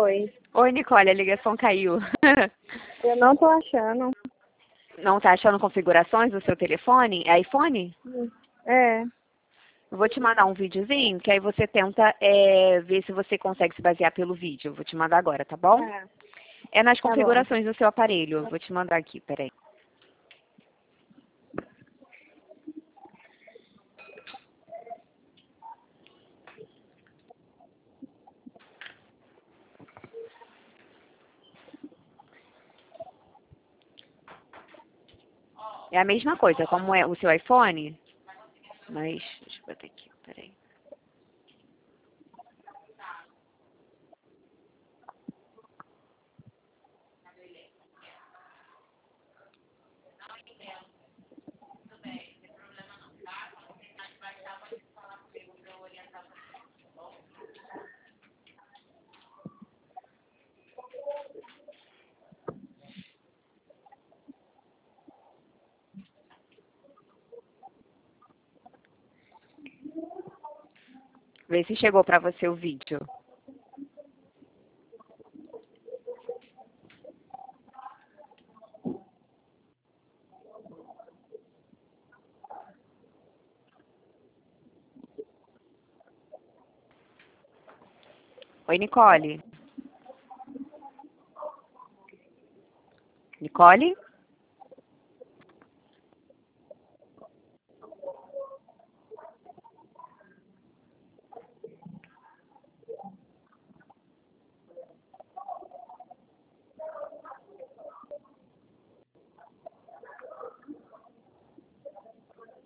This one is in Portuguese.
Oi. Oi, Nicole, a ligação caiu. Eu não tô achando. Não tá achando configurações do seu telefone? É iPhone? É. Eu vou te mandar um videozinho, que aí você tenta ver se você consegue se basear pelo vídeo. Eu vou te mandar agora, tá bom? Tá. É nas Tá bom. configurações do seu aparelho. Eu vou te mandar aqui, peraí. É a mesma coisa, como é o seu iPhone, mas deixa eu botar aqui, peraí. Vê se chegou pra você o vídeo. Oi, Nicole. Nicole?